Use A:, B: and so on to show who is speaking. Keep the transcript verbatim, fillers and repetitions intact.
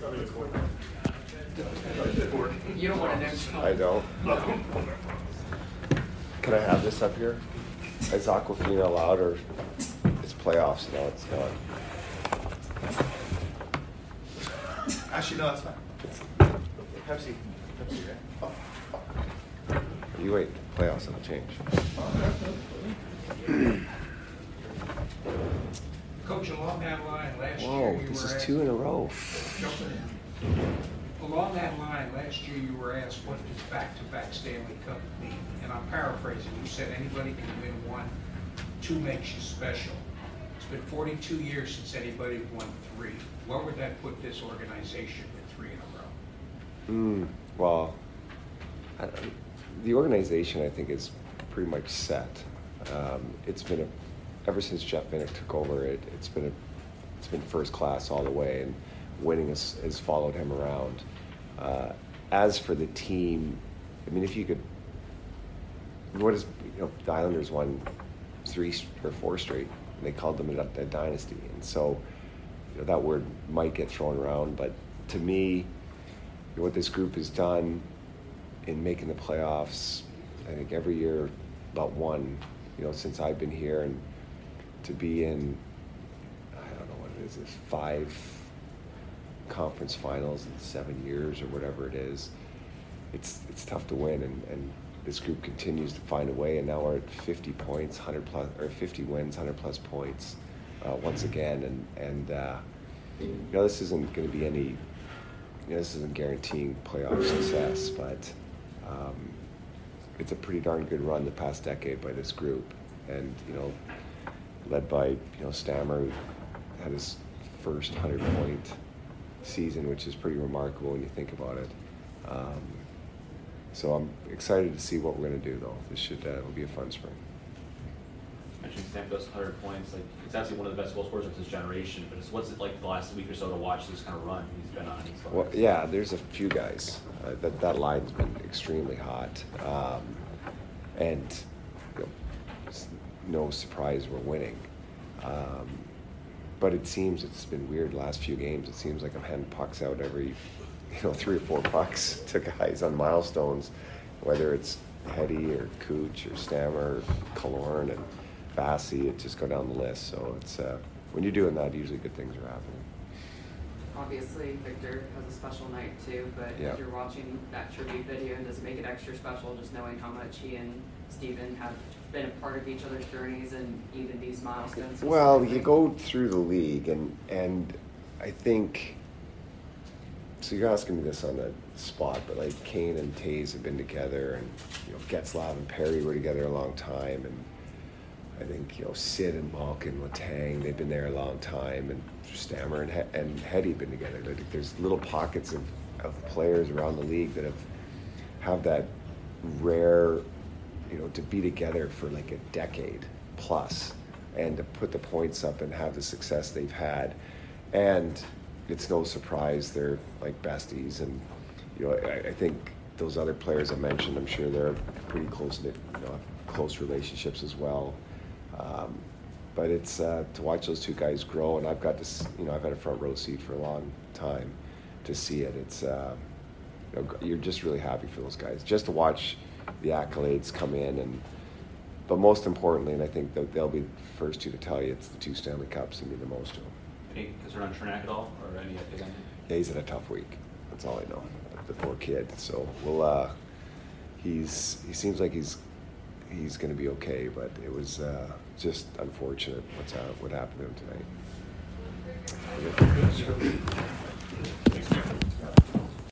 A: You don't want to know.
B: I don't. Can I have this up here? Is Aquafina allowed, or it's playoffs? No, it's not.
C: Actually, no, it's fine. Pepsi. Pepsi, right? Oh.
B: You wait. Playoffs will change.
A: Coach, along that line, last
B: Whoa,
A: year you
B: this
A: were
B: is
A: asked,
B: two in a row.
A: jumping in. Along that line, last year you were asked what does back-to-back Stanley Cup mean? And I'm paraphrasing. You said anybody can win one. Two makes you special. It's been forty-two years since anybody won three. Where would that put this organization with three in a row?
B: Mm, well, I, the organization, I think, is pretty much set. Um, it's been a, ever since Jeff Vinik took over, it, it's been a, it's been first class all the way, and winning has, has followed him around. Uh, as for the team, I mean, if you could, what is, you know, the Islanders won three or four straight, and they called them a, a dynasty, and so, you know, that word might get thrown around, but to me, you know, what this group has done in making the playoffs, I think every year about one, you know, since I've been here, and to be in, I don't know what it is, it's five conference finals in seven years or whatever it is, it's it's tough to win, and, and this group continues to find a way, and now we're at fifty points, one hundred plus, or fifty wins, one hundred plus points uh, once again, and, and uh, you know, this isn't going to be any, you know, this isn't guaranteeing playoff success, but um, it's a pretty darn good run the past decade by this group, and, you know, led by, you know, Stammer, who had his first one hundred point season, which is pretty remarkable when you think about it. Um, so I'm excited to see what we're going to do, though. This should uh, will be a fun spring.
D: You mentioned Stamkos, one hundred points. Like, it's actually one of the best goal scorers of his generation. But it's, what's it like the last week or so to watch this kind of run he's been on? He's
B: Well, yeah, there's a few guys. Uh, that that line's been extremely hot, um, and you know, it's no surprise we're winning. Um, but it seems it's been weird the last few games. It seems like I'm handing pucks out every, you know, three or four pucks to guys on milestones, whether it's Hetty or Cooch or Stammer, or Killorn and Bassey. It just go down the list. So it's uh, when you're doing that, usually good things are happening.
E: Obviously, Victor has a special night too, but
B: yeah.
E: As you're watching that tribute video, does it make it extra special just knowing how much he and Steven have been a part of each other's journeys and even these milestones?
B: Well, you go through the league, and and I think, so you're asking me this on the spot, but like Kane and Taze have been together, and you know, Getzlav and Perry were together a long time, and I think, you know, Sid and Malkin, Letang, they've been there a long time, and Stammer and, he- and Hetty have been together. I think there's little pockets of, of players around the league that have have that rare, you know, to be together for like a decade plus, and to put the points up and have the success they've had. And it's no surprise they're like besties, and you know, I, I think those other players I mentioned, I'm sure they're pretty close knit, you know, have close relationships as well. Um, but it's uh, to watch those two guys grow, and I've got this, you know, I've had a front row seat for a long time to see it. It's uh, you know, you're just really happy for those guys, just to watch the accolades come in, and but most importantly, and I think that they'll be the first two to tell you, it's the two Stanley Cups that mean the most to them.
D: Any concern on Chernak at all, or any update on him?
B: Yeah, he's had a tough week. That's all I know. The poor kid. So we'll. Uh, he's he seems like he's he's going to be okay, but it was uh, just unfortunate what's uh, what happened to him tonight.